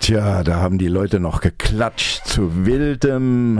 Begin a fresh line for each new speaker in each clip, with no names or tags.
Tja, da haben die Leute noch geklatscht zu wildem,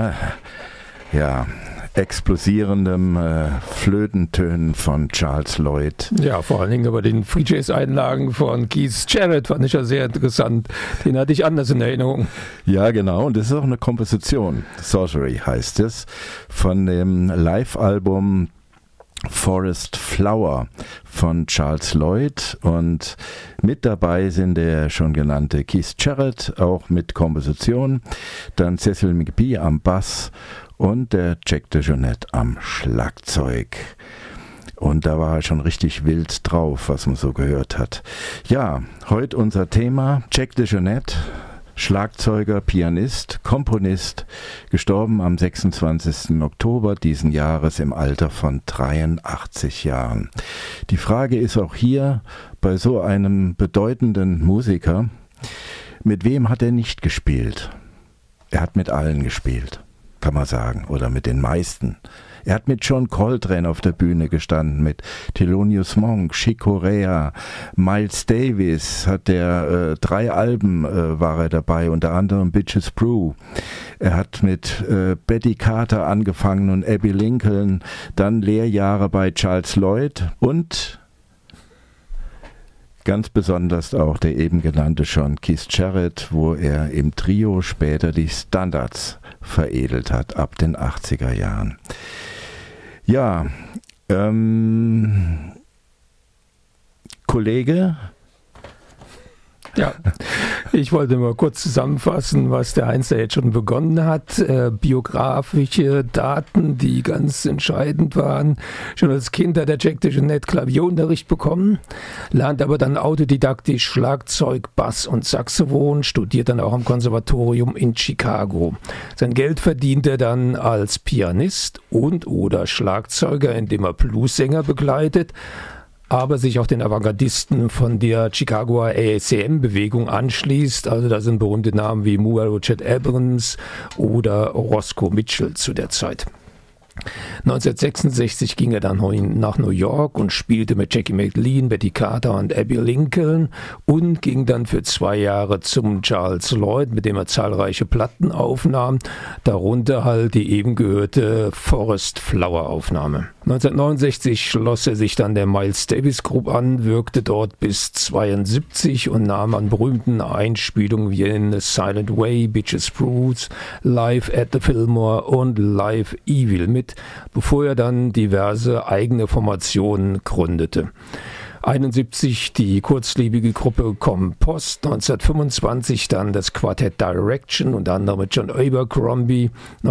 explosierendem Flötentönen von Charles Lloyd.
Ja, vor allen Dingen aber den Free Jazz-Einlagen von Keith Jarrett fand ich ja sehr interessant. Den hatte ich anders in Erinnerung.
Ja, genau. Und das ist auch eine Komposition. Sorcery heißt es. Von dem Live-Album Forest Flower von Charles Lloyd, und mit dabei sind der schon genannte Keith Jarrett, auch mit Komposition, dann Cecil McBee am Bass und der Jack DeJohnette am Schlagzeug. Und da war er schon richtig wild drauf, was man so gehört hat. Ja, heute unser Thema: Jack DeJohnette, Schlagzeuger, Pianist, Komponist, gestorben am 26. Oktober diesen Jahres im Alter von 83 Jahren. Die Frage ist auch hier bei so einem bedeutenden Musiker: Mit wem hat er nicht gespielt? Er hat mit allen gespielt, kann man sagen, oder mit den meisten. Er hat mit John Coltrane auf der Bühne gestanden, mit Thelonious Monk, Chick Corea, Miles Davis hat der 3 Alben war er dabei, unter anderem Bitches Brew. Er hat mit Betty Carter angefangen und Abbey Lincoln, dann Lehrjahre bei Charles Lloyd und ganz besonders auch der eben genannte schon Keith Jarrett, wo er im Trio später die Standards veredelt hat, ab den 80er Jahren. Ja, Kollege?
Ja, ich wollte mal kurz zusammenfassen, was der Heinz da jetzt schon begonnen hat. Biografische Daten, die ganz entscheidend waren. Schon als Kind hat der Jack DeJohnette Klavierunterricht bekommen, lernt aber dann autodidaktisch Schlagzeug, Bass und Saxophon, studiert dann auch am Konservatorium in Chicago. Sein Geld verdient er dann als Pianist und oder Schlagzeuger, indem er Bluessänger begleitet, aber sich auch den Avantgardisten von der Chicagoer ASCM-Bewegung anschließt. Also da sind berühmte Namen wie Muriel Chet Abrams oder Roscoe Mitchell zu der Zeit. 1966 ging er dann nach New York und spielte mit Jackie McLean, Betty Carter und Abbey Lincoln und ging dann für 2 Jahre zum Charles Lloyd, mit dem er zahlreiche Platten aufnahm, darunter halt die eben gehörte Forest Flower Aufnahme. 1969 schloss er sich dann der Miles Davis Group an, wirkte dort bis 1972 und nahm an berühmten Einspielungen wie in The Silent Way, Bitches Brew, Live at the Fillmore und Live Evil mit, bevor er dann diverse eigene Formationen gründete. 1971 die kurzlebige Gruppe Compost, 1925 dann das Quartett Direction, unter anderem mit John Abercrombie,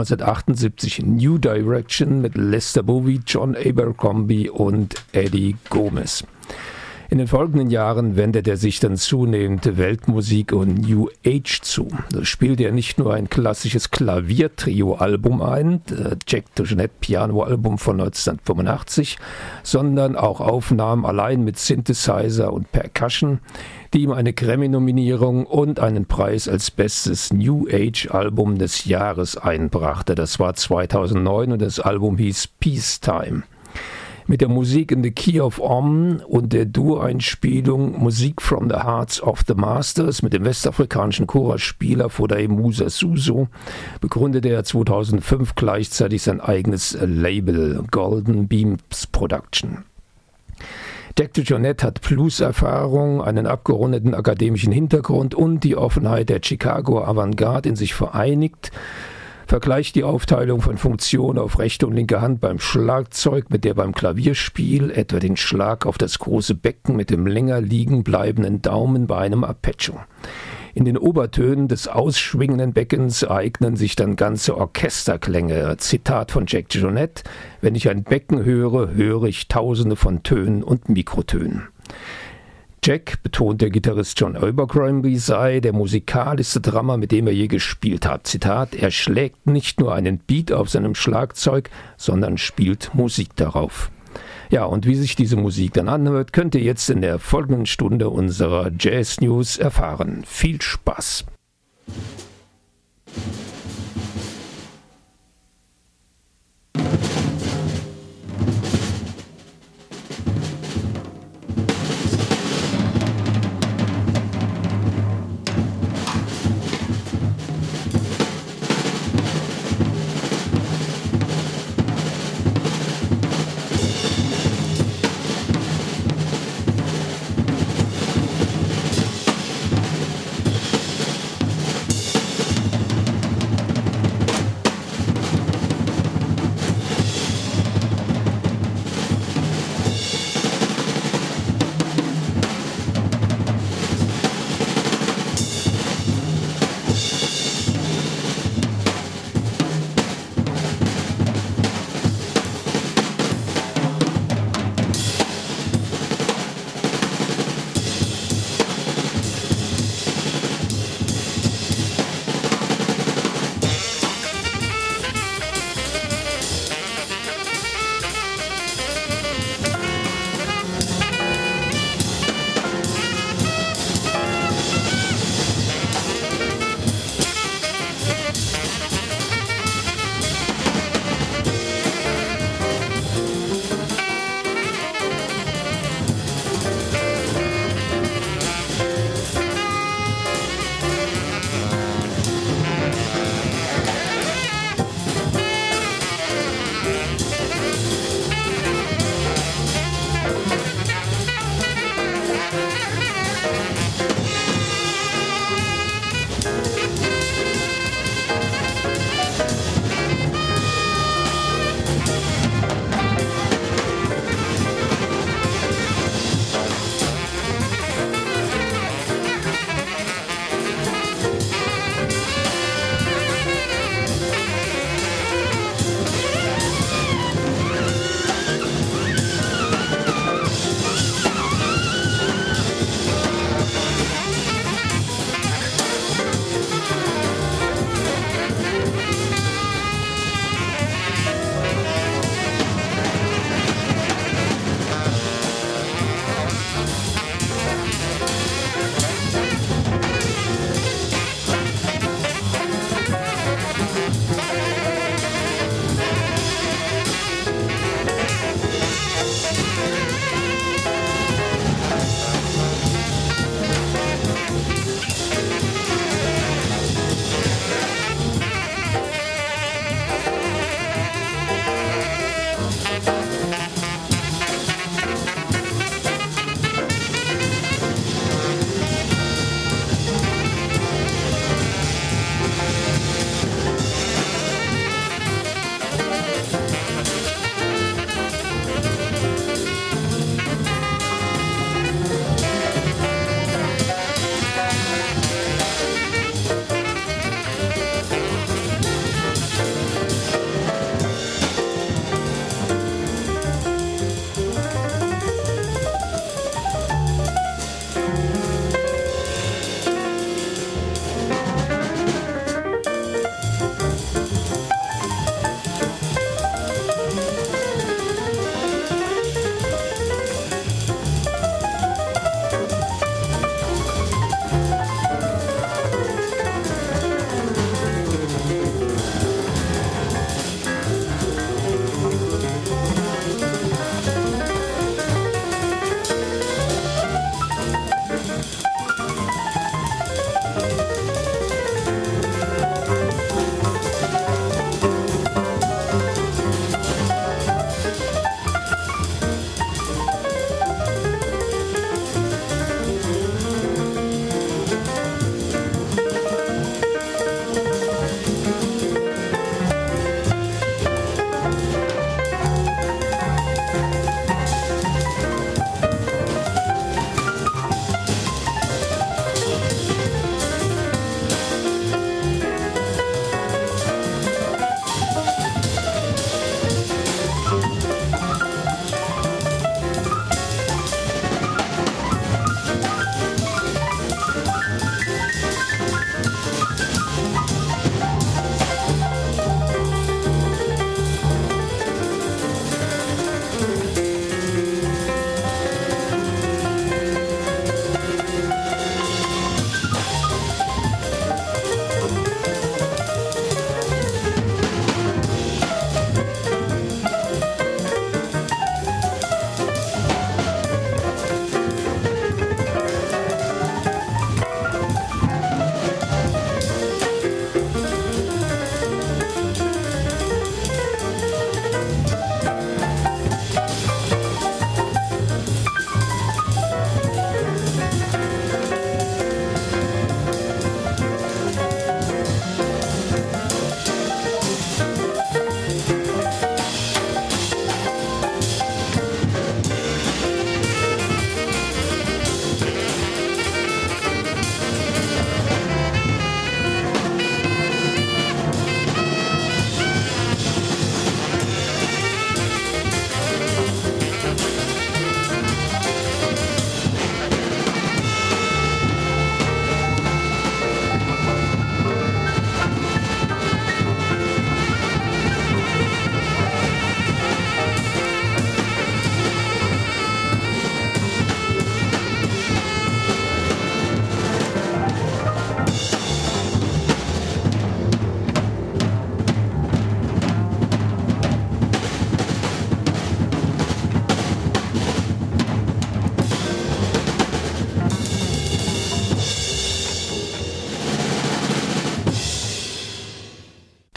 1978 New Direction mit Lester Bowie, John Abercrombie und Eddie Gomez. In den folgenden Jahren wendet er sich dann zunehmend Weltmusik und New Age zu. Da spielte er nicht nur ein klassisches Klaviertrio-Album ein, Jack DeJohnette Piano-Album von 1985, sondern auch Aufnahmen allein mit Synthesizer und Percussion, die ihm eine Grammy-Nominierung und einen Preis als bestes New Age-Album des Jahres einbrachte. Das war 2009 und das Album hieß Peacetime. Mit der Musik in the Key of Om und der Dur-Einspielung Musik from the Hearts of the Masters mit dem westafrikanischen Chorusspieler Foday Musa Suso begründete er 2005 gleichzeitig sein eigenes Label Golden Beams Production. Jack DeJohnette hat Blues-Erfahrung, einen abgerundeten akademischen Hintergrund und die Offenheit der Chicago Avantgarde in sich vereinigt. Vergleicht die Aufteilung von Funktionen auf rechte und linke Hand beim Schlagzeug mit der beim Klavierspiel, etwa den Schlag auf das große Becken mit dem länger liegen bleibenden Daumen bei einem Arpeggio. In den Obertönen des ausschwingenden Beckens ereignen sich dann ganze Orchesterklänge. Zitat von Jack DeJohnette: Wenn ich ein Becken höre, höre ich tausende von Tönen und Mikrotönen. Jack, betont der Gitarrist John Abercrombie, sei der musikalischste Drummer, mit dem er je gespielt hat. Zitat: Er schlägt nicht nur einen Beat auf seinem Schlagzeug, sondern spielt Musik darauf. Ja, und wie sich diese Musik dann anhört, könnt ihr jetzt in der folgenden Stunde unserer Jazz News erfahren. Viel Spaß!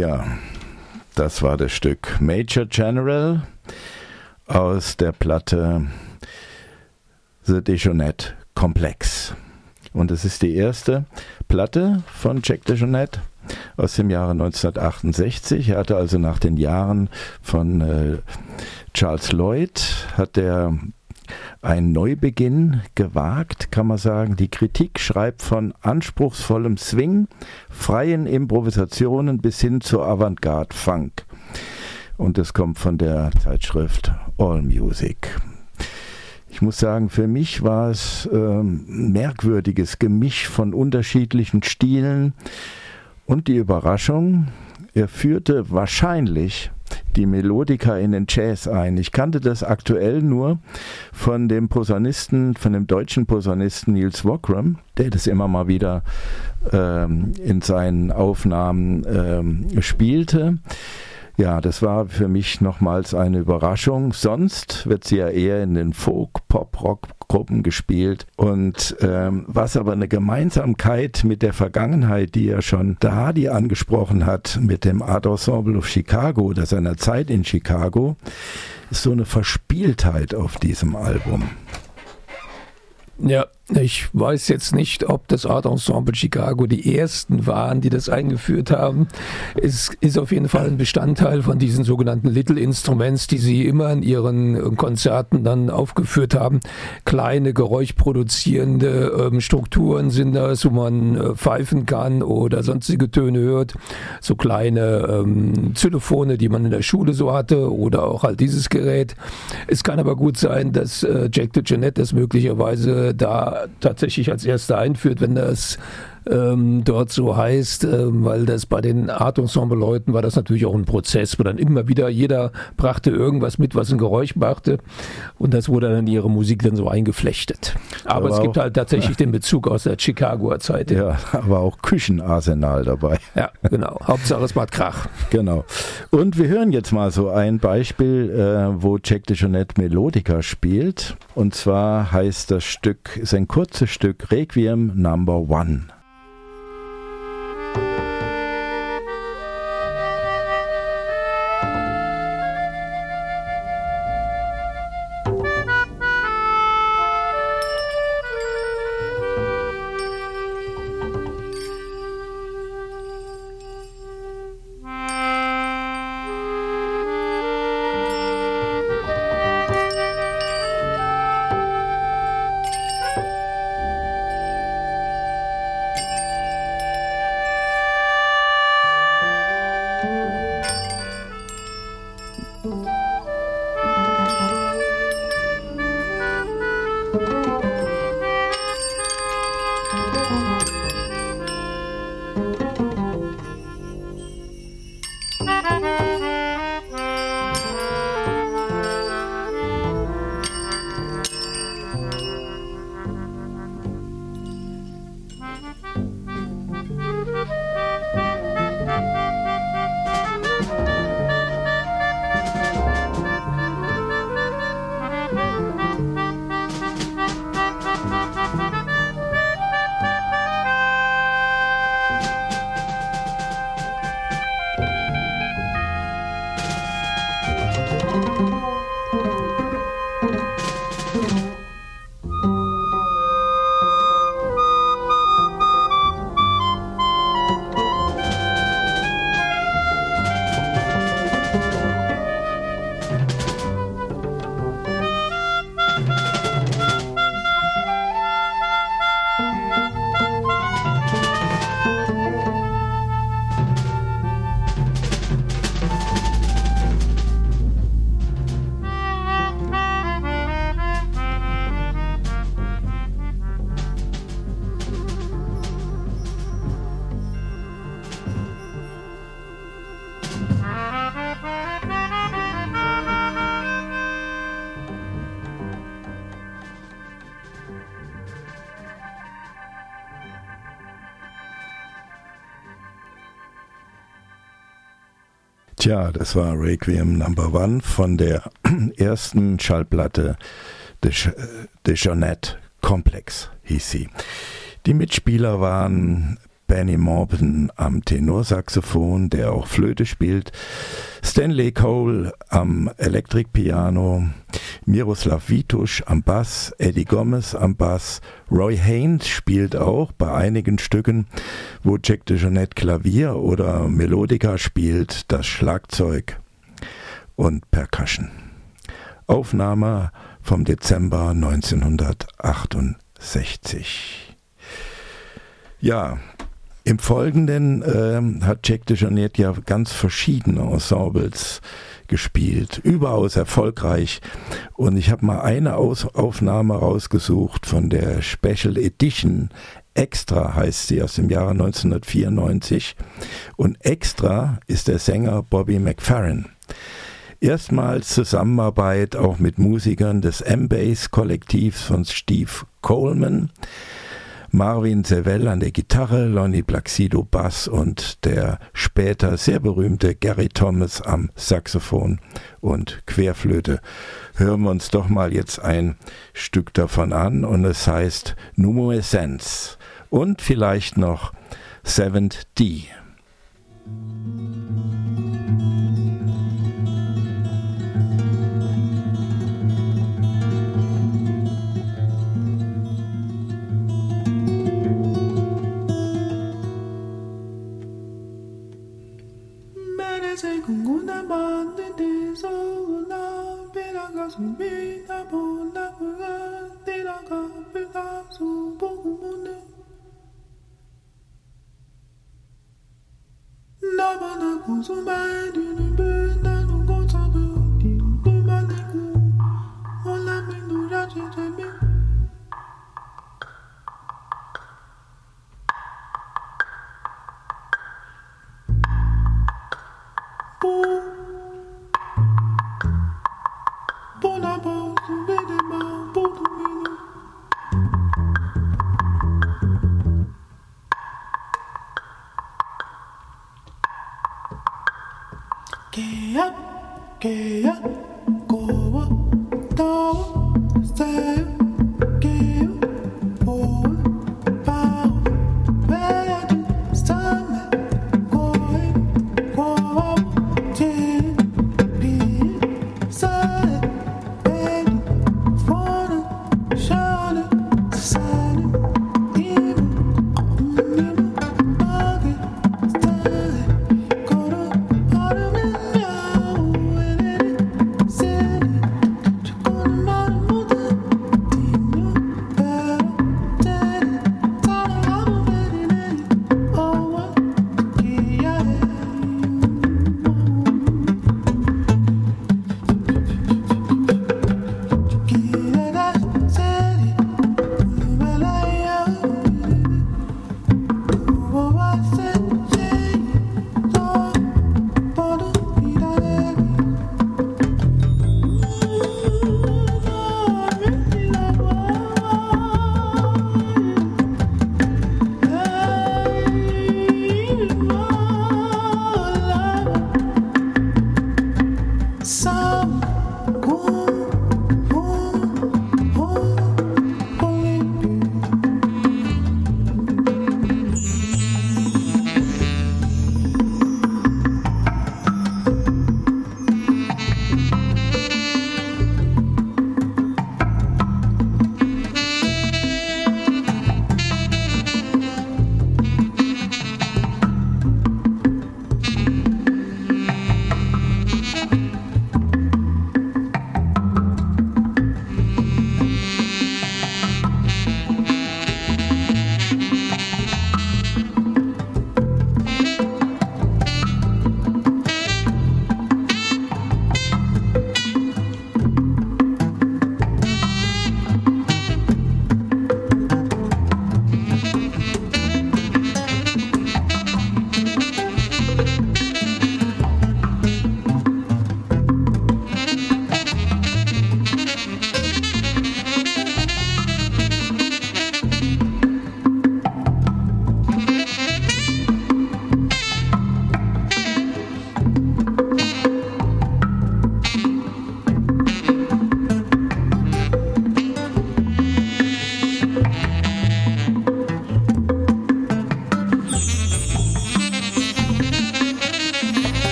Tja, das war das Stück Major General aus der Platte The DeJohnette Complex. Und es ist die erste Platte von Jack DeJohnette aus dem Jahre 1968. Er hatte also nach den Jahren von Charles Lloyd, hat er einen Neubeginn gewagt, kann man sagen. Die Kritik schreibt von anspruchsvollem Swing, freien Improvisationen bis hin zu Avantgarde-Funk. Und das kommt von der Zeitschrift AllMusic. Ich muss sagen, für mich war es ein merkwürdiges Gemisch von unterschiedlichen Stilen und die Überraschung, er führte wahrscheinlich die Melodika in den Jazz ein. Ich kannte das aktuell nur von dem Posaunisten, von dem deutschen Posaunisten Niels Wokrum, der das immer mal wieder in seinen Aufnahmen spielte. Ja, das war für mich nochmals eine Überraschung. Sonst wird sie ja eher in den Folk-Pop-Rock-Gruppen gespielt. Und was aber eine Gemeinsamkeit mit der Vergangenheit, die ja schon Dahadi angesprochen hat, mit dem Art Ensemble of Chicago oder seiner Zeit in Chicago, ist so eine Verspieltheit auf diesem Album.
Ja, ich weiß jetzt nicht, ob das Art Ensemble Chicago die ersten waren, die das eingeführt haben. Es ist auf jeden Fall ein Bestandteil von diesen sogenannten Little Instruments, die sie immer in ihren Konzerten dann aufgeführt haben. Kleine, geräuschproduzierende Strukturen sind das, wo man pfeifen kann oder sonstige Töne hört. So kleine Xylophone, die man in der Schule so hatte, oder auch halt dieses Gerät. Es kann aber gut sein, dass Jack DeJohnette das möglicherweise da tatsächlich als erster einführt, wenn das dort so heißt, weil das bei den Art Ensemble Leuten war das natürlich auch ein Prozess, wo dann immer wieder jeder brachte irgendwas mit, was ein Geräusch machte, und das wurde dann in ihre Musik dann so eingeflechtet. Aber es gibt halt tatsächlich den Bezug aus der Chicagoer Zeit.
Ja, aber auch Küchenarsenal dabei.
Ja, genau. Hauptsache es macht Krach.
Genau. Und wir hören jetzt mal so ein Beispiel, wo Jack DeJohnette Melodika spielt. Und zwar heißt das Stück, ist ein kurzes Stück, Requiem Number 1. Tja, das war Requiem Number 1 von der ersten Schallplatte DeJohnette Complex hieß sie. Die Mitspieler waren Benny Maupin am Tenorsaxophon, der auch Flöte spielt, Stanley Cole am Elektrikpiano, Miroslav Vituš am Bass, Eddie Gomez am Bass, Roy Haynes spielt auch bei einigen Stücken, wo Jack DeJohnette Klavier oder Melodica spielt, das Schlagzeug und Percussion. Aufnahme vom Dezember 1968. Ja, im Folgenden hat Jack DeJohnette ja ganz verschiedene Ensembles gespielt, überaus erfolgreich. Und ich habe mal eine Aufnahme rausgesucht von der Special Edition. Extra heißt sie, aus dem Jahre 1994. Und Extra ist der Sänger Bobby McFerrin. Erstmals Zusammenarbeit auch mit Musikern des M-Bass-Kollektivs von Steve Coleman, Marvin Sevell an der Gitarre, Lonnie Placido Bass und der später sehr berühmte Gary Thomas am Saxophon und Querflöte. Hören wir uns doch mal jetzt ein Stück davon an und es heißt Numo Essence und vielleicht noch Seventh D.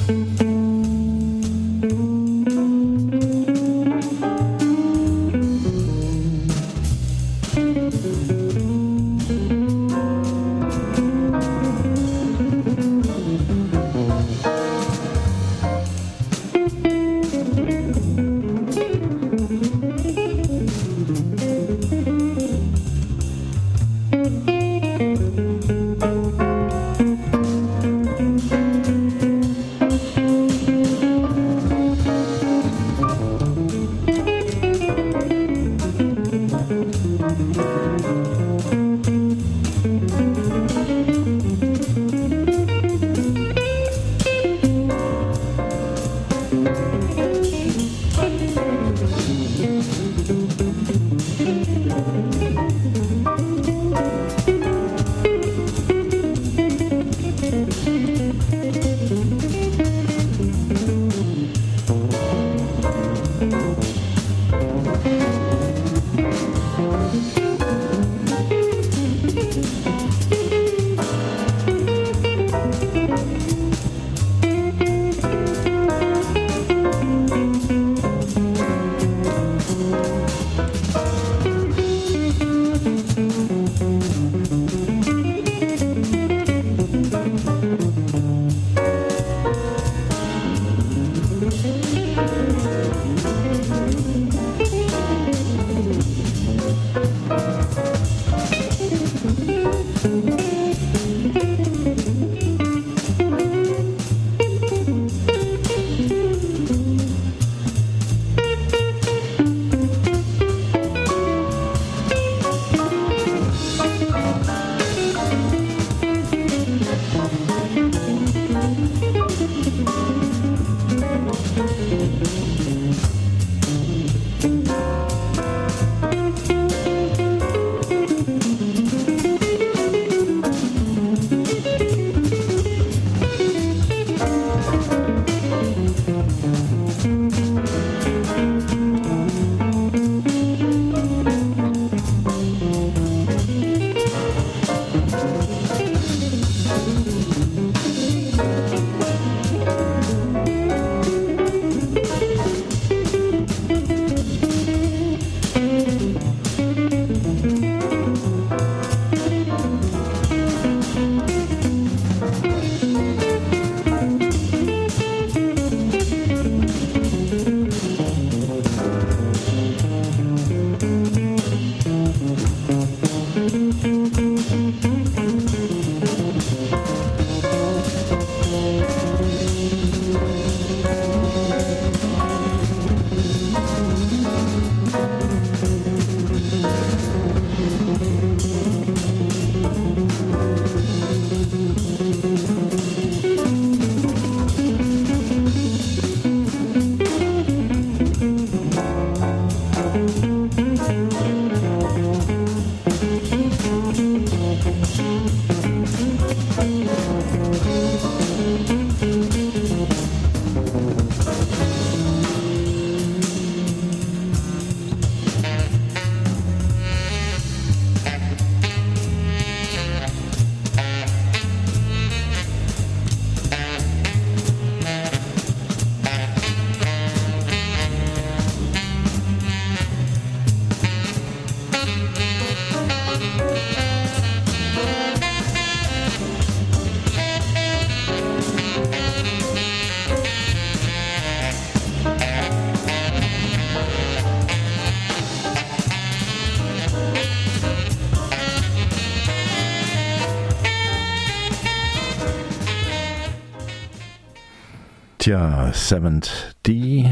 Tja, Seventh D,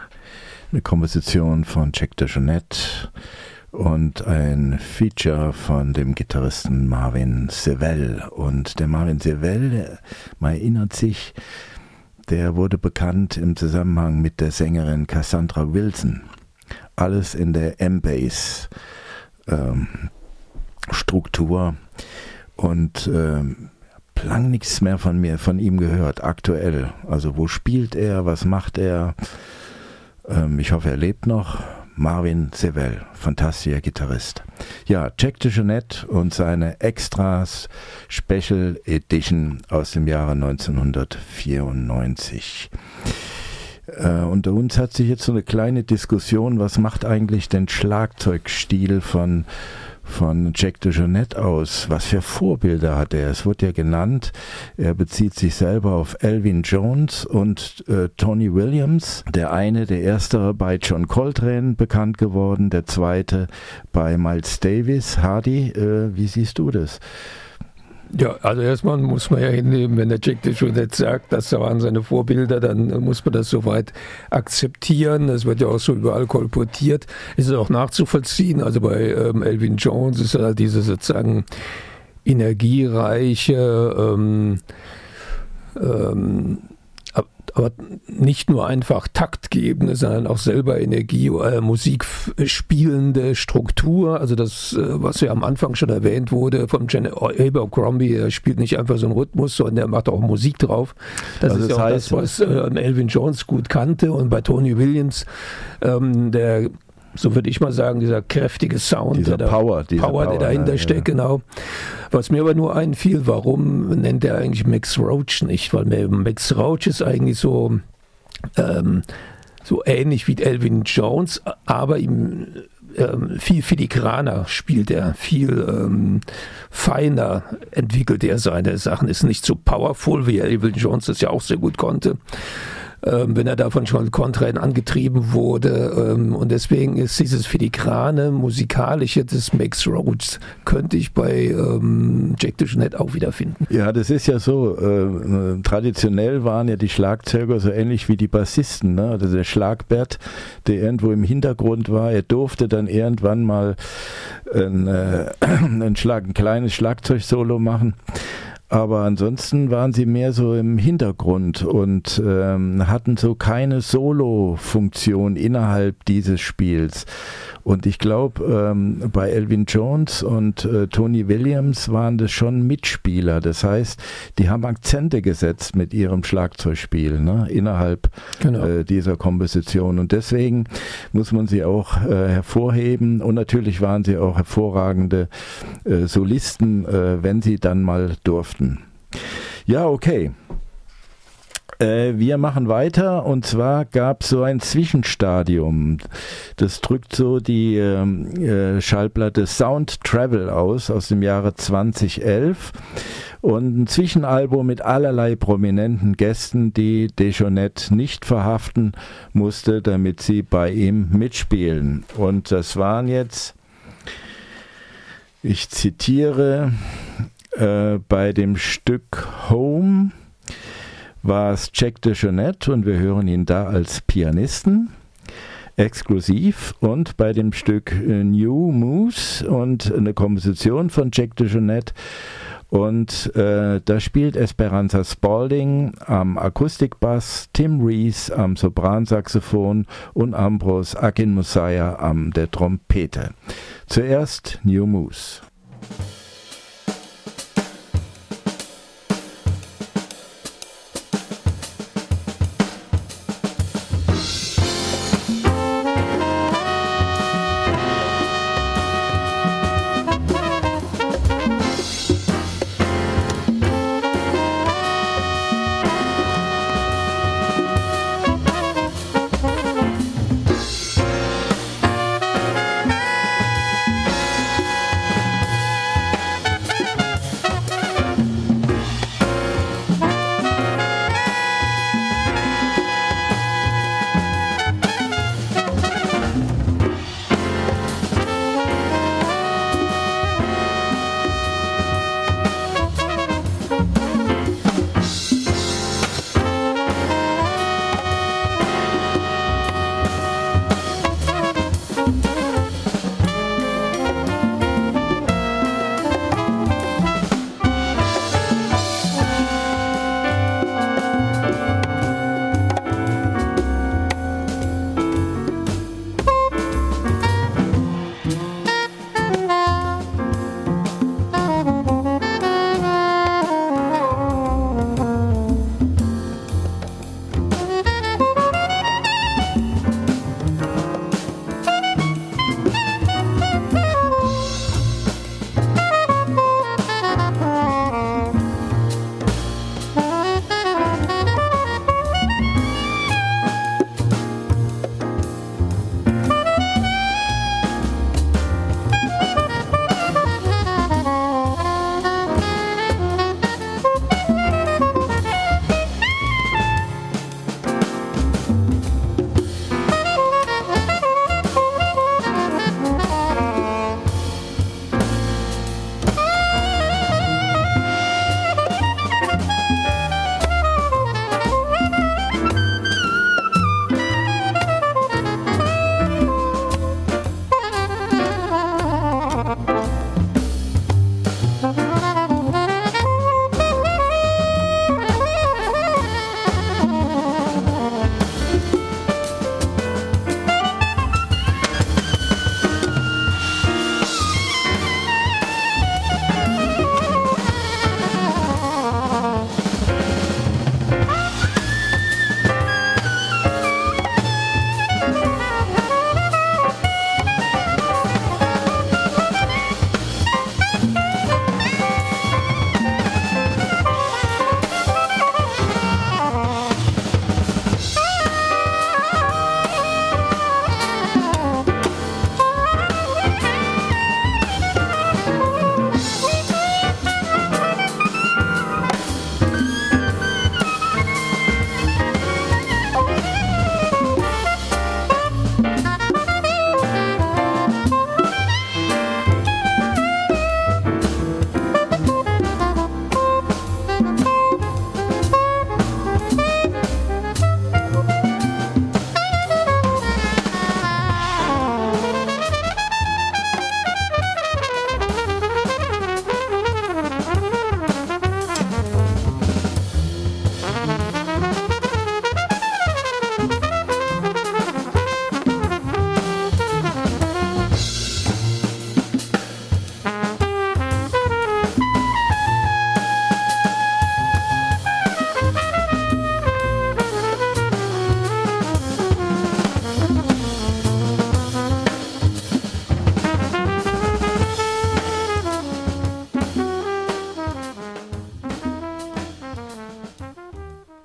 eine Komposition von Jack DeJohnette und ein Feature von dem Gitarristen Marvin Sevell. Und der Marvin Sevell, man erinnert sich, der wurde bekannt im Zusammenhang mit der Sängerin Cassandra Wilson. Alles in der M-Bass Struktur und lang nichts mehr von ihm gehört, aktuell. Also wo spielt er, was macht er? Ich hoffe, er lebt noch. Marvin Seville, fantastischer Gitarrist. Ja, Jack DeJohnette und seine Extras Special Edition aus dem Jahre 1994. Unter uns hat sich jetzt so eine kleine Diskussion, was macht eigentlich den Schlagzeugstil von Jack DeJohnette aus? Was für Vorbilder hat er? Es wurde ja genannt, er bezieht sich selber auf Elvin Jones und Tony Williams. Der erstere bei John Coltrane bekannt geworden, der zweite bei Miles Davis. Hardy, wie siehst du das?
Ja, also erstmal muss man ja hinnehmen, wenn der Jack DeJohnette sagt, das waren seine Vorbilder, dann muss man das soweit akzeptieren. Das wird ja auch so überall kolportiert. Es ist auch nachzuvollziehen. Also bei Elvin Jones ist halt diese sozusagen energiereiche, aber nicht nur einfach taktgebende, sondern auch selber Musik spielende Struktur. Also das, was ja am Anfang schon erwähnt wurde vom Abercrombie, er spielt nicht einfach so einen Rhythmus, sondern er macht auch Musik drauf. Das ist ja auch das, was Elvin Jones gut kannte. Und bei Tony Williams, so würde ich mal sagen, dieser kräftige Sound,
dieser Power,
der dahinter steckt, genau. Was mir aber nur einfiel, warum nennt er eigentlich Max Roach nicht? Weil Max Roach ist eigentlich so ähnlich wie Elvin Jones, aber ihm viel filigraner spielt er, viel feiner entwickelt er seine Sachen, ist nicht so powerful, wie Elvin Jones das ja auch sehr gut konnte. Wenn er davon schon Coltrane angetrieben wurde. Und deswegen ist dieses filigrane, musikalische des Max Roach, könnte ich bei Jack DeJohnette auch wiederfinden.
Ja, das ist ja so. Traditionell waren ja die Schlagzeuger so ähnlich wie die Bassisten. Ne? Also der Schlagbert, der irgendwo im Hintergrund war, er durfte dann irgendwann mal ein kleines Schlagzeugsolo machen. Aber ansonsten waren sie mehr so im Hintergrund und hatten so keine Solo-Funktion innerhalb dieses Spiels. Und ich glaube, bei Elvin Jones und Tony Williams waren das schon Mitspieler. Das heißt, die haben Akzente gesetzt mit ihrem Schlagzeugspiel, ne, innerhalb dieser Komposition. Und deswegen muss man sie auch hervorheben. Und natürlich waren sie auch hervorragende Solisten, wenn sie dann mal durften. Ja, okay. Wir machen weiter, und zwar gab es so ein Zwischenstadium. Das drückt so die Schallplatte Sound Travel aus dem Jahre 2011, und ein Zwischenalbum mit allerlei prominenten Gästen, die DeJohnette nicht verhaften musste, damit sie bei ihm mitspielen. Und das waren jetzt, ich zitiere, bei dem Stück Home war es Jack DeJohnette, und wir hören ihn da als Pianisten exklusiv, und bei dem Stück New Moose und eine Komposition von Jack DeJohnette, und da spielt Esperanza Spalding am Akustikbass, Tim Rees am Sopransaxophon und Ambrose Akinmusaya am der Trompete. Zuerst New Moose.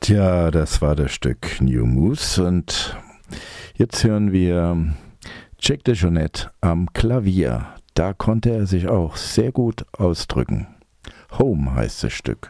Tja, das war das Stück New Moose und jetzt hören wir Jack DeJohnette am Klavier. Da konnte er sich auch sehr gut ausdrücken. Home heißt das Stück.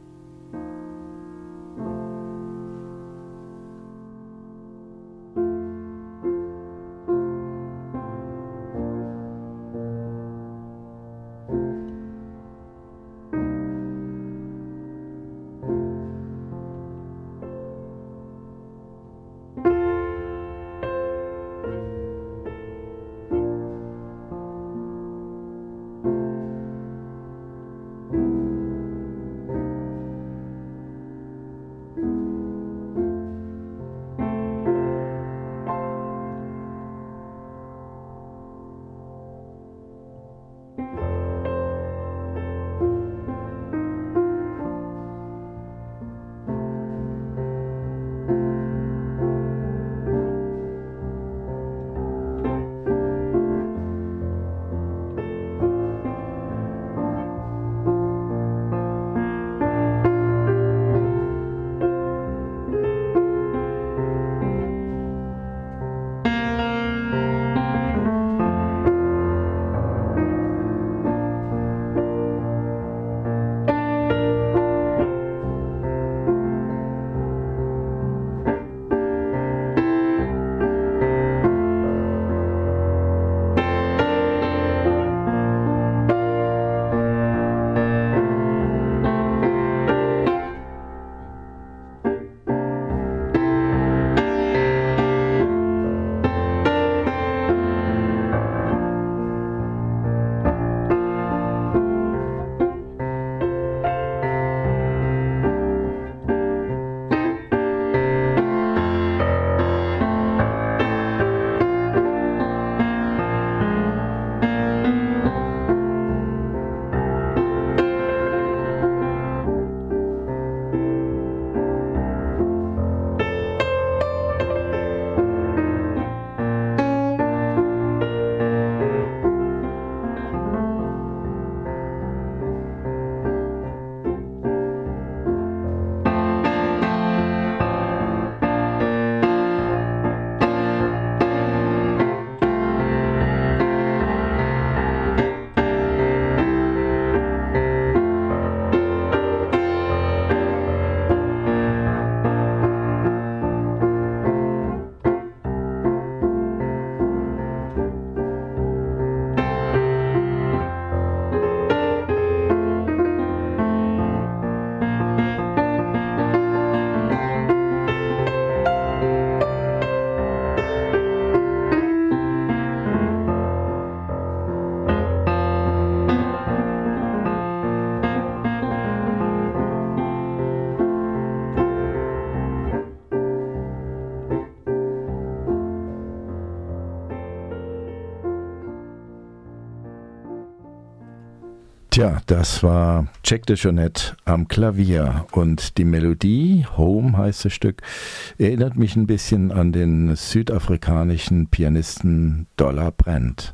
Tja, das war Jack DeJohnette am Klavier und die Melodie, Home heißt das Stück, erinnert mich ein bisschen an den südafrikanischen Pianisten Dollar Brand.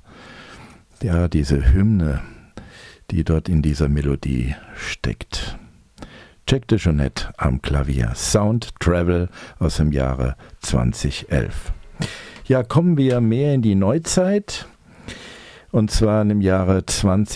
Ja, diese Hymne, die dort in dieser Melodie steckt. Jack DeJohnette am Klavier, Sound Travel aus dem Jahre 2011. Ja, kommen wir mehr in die Neuzeit. Und zwar im Jahre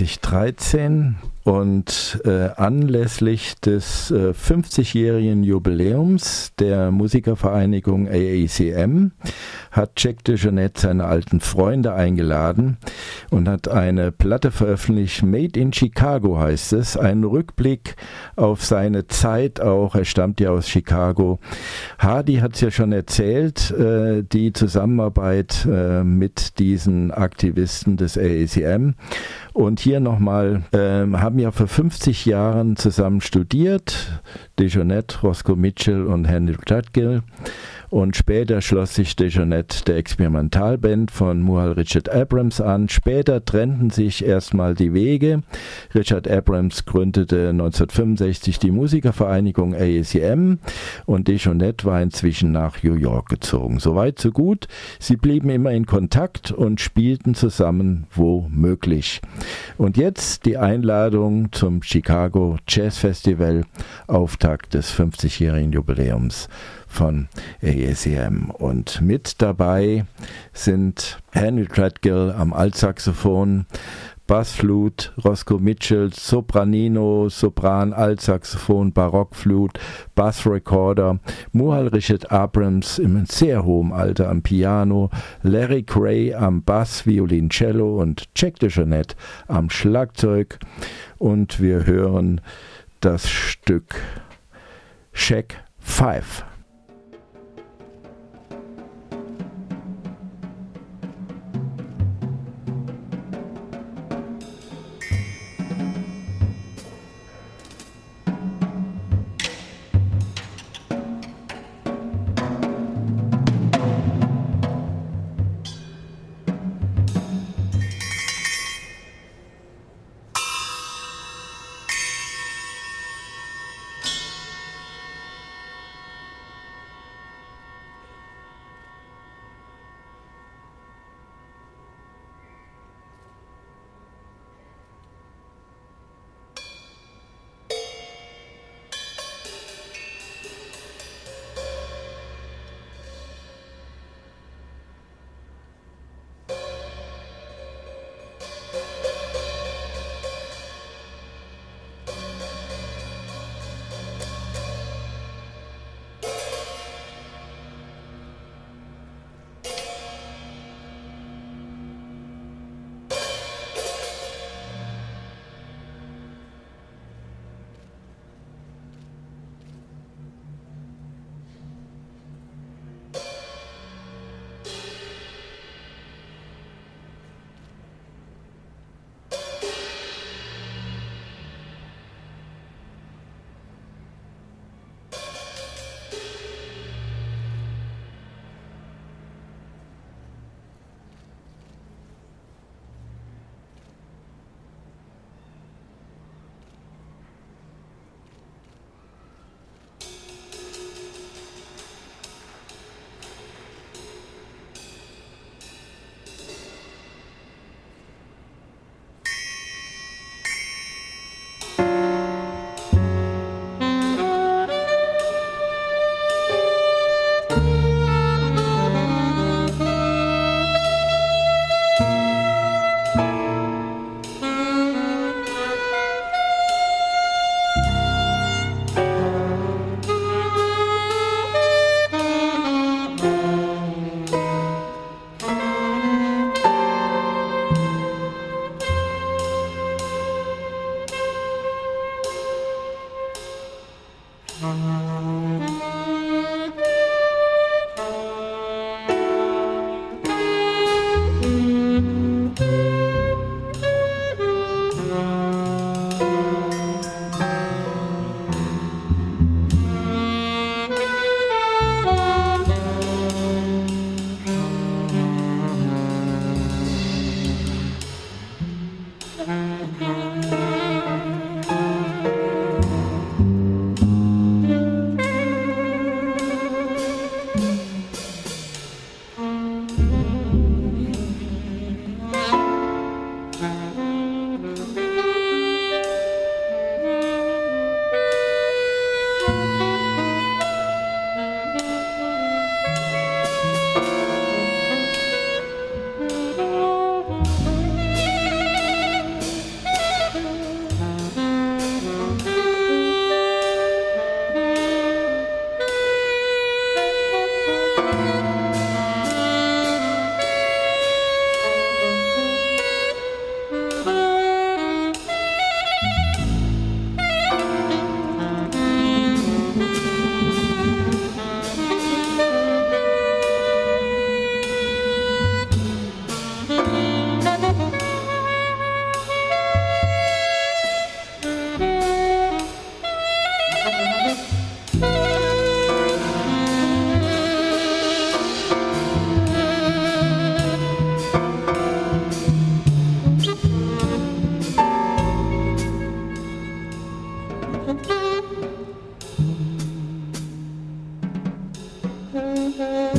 2013 und anlässlich des 50-jährigen Jubiläums der Musikervereinigung AACM hat Jack DeJohnette seine alten Freunde eingeladen und hat eine Platte veröffentlicht, Made in Chicago heißt es, ein Rückblick auf seine Zeit auch, er stammt ja aus Chicago. Hardy hat es ja schon erzählt, die Zusammenarbeit mit diesen Aktivisten des AACM. Und hier nochmal, haben ja vor 50 Jahren zusammen studiert, DeJohnette, Roscoe Mitchell und Henry Chatgill. und später schloss sich DeJohnette der Experimentalband von Muhal Richard Abrams an. Später trennten sich erstmal die Wege. Richard Abrams gründete 1965 die Musikervereinigung ASEM und DeJohnette war inzwischen nach New York gezogen. Soweit, so gut. Sie blieben immer in Kontakt und spielten zusammen, wo möglich. Und jetzt die Einladung zum Chicago Jazz Festival, Auftakt des 50-jährigen Jubiläums von ASEM. Und mit dabei sind Henry Treadgill am Altsaxophon, Bassflute, Roscoe Mitchell, Sopranino, Sopran, Altsaxophon, Barockflute, Bassrecorder, Muhal Richard Abrams im sehr hohen Alter am Piano, Larry Gray am Bass, Violoncello und Jack DeJohnette am Schlagzeug. Und wir hören das Stück Shack 5.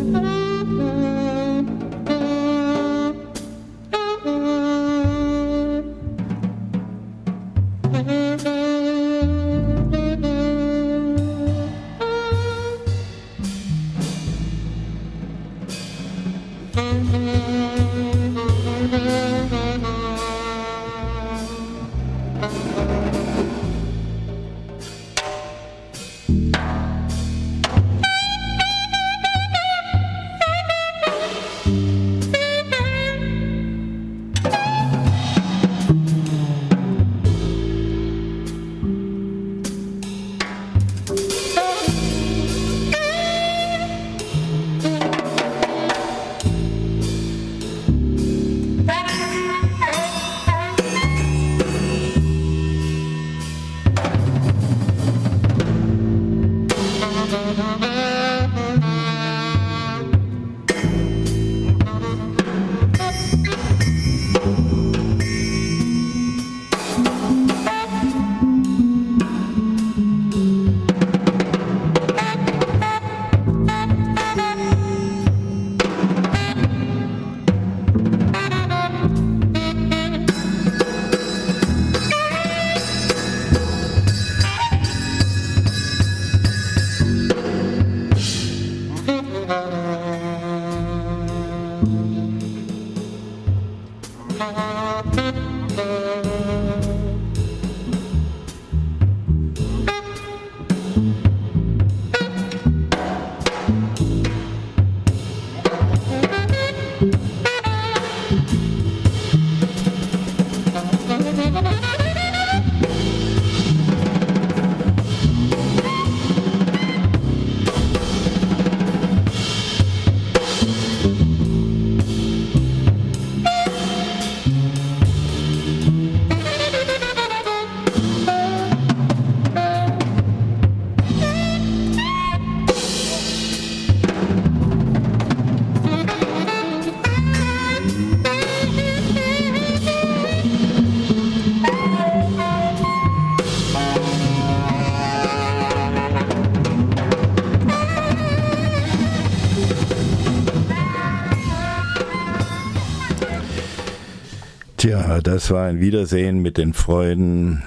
Tja, das war ein Wiedersehen mit den Freunden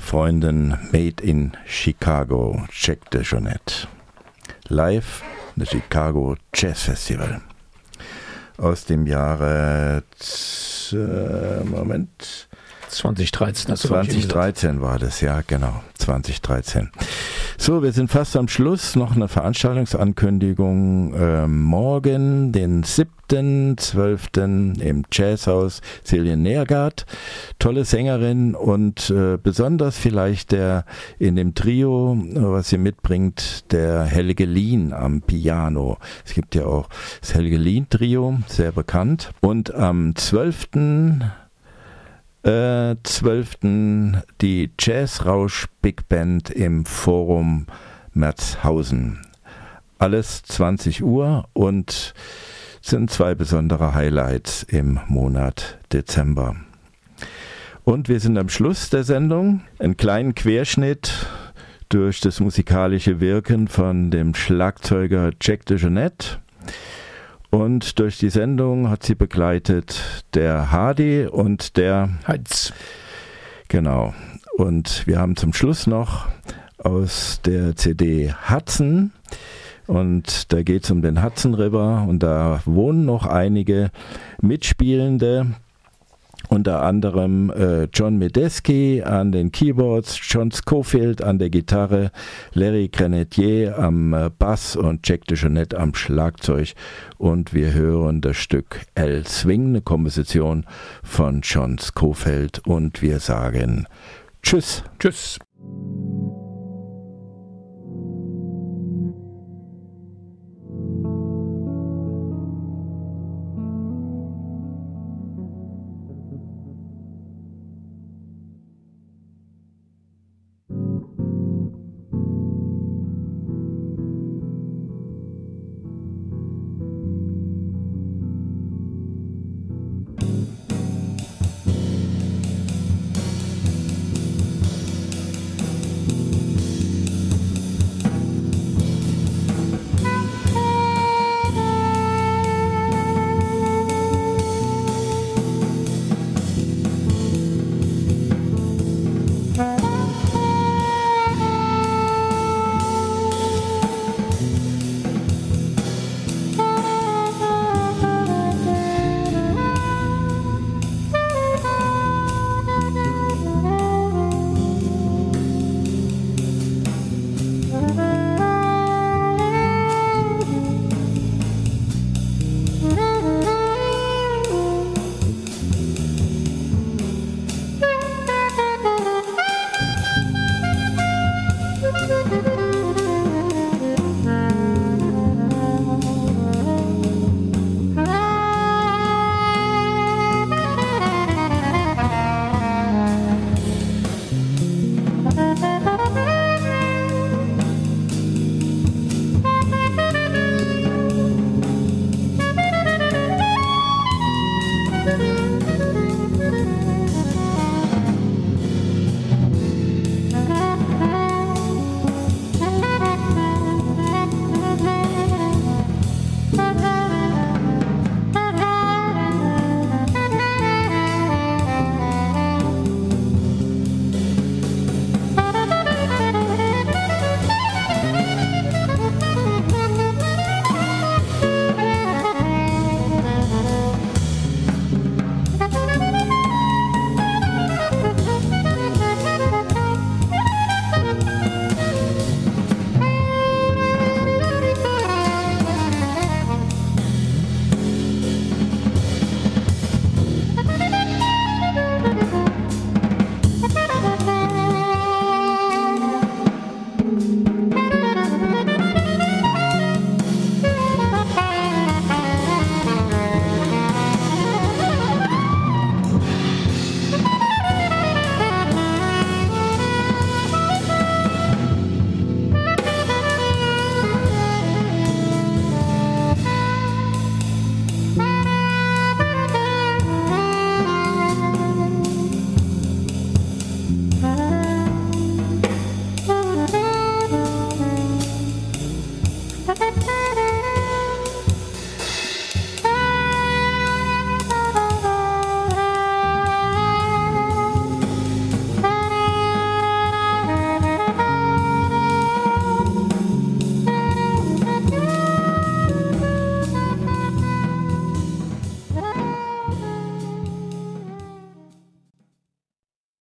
Made in Chicago, Jack DeJohnette. Live the Chicago Jazz Festival. Aus dem Jahre
2013.
2013 war das, ja genau, 2013. So, wir sind fast am Schluss. Noch eine Veranstaltungsankündigung. Morgen, den 7.12. im Jazzhaus Celine Nergard. Tolle Sängerin und besonders vielleicht der in dem Trio, was sie mitbringt, der Helge Lien am Piano. Es gibt ja auch das Helge Lien Trio, sehr bekannt. Und am 12. die Jazzrausch Big Band im Forum Merzhausen. Alles 20 Uhr und sind 2 besondere Highlights im Monat Dezember. Und wir sind am Schluss der Sendung. Einen kleinen Querschnitt durch das musikalische Wirken von dem Schlagzeuger Jack DeJohnette. Und durch die Sendung hat sie begleitet der Hardy und der
Heinz.
Genau. Und wir haben zum Schluss noch aus der CD Hudson. Und da geht es um den Hudson River. Und da wohnen noch einige Mitspielende. Unter anderem John Medeski an den Keyboards, John Scofield an der Gitarre, Larry Grenadier am Bass und Jack DeJohnette am Schlagzeug. Und wir hören das Stück El Swing, eine Komposition von John Scofield. Und wir sagen Tschüss.
Tschüss.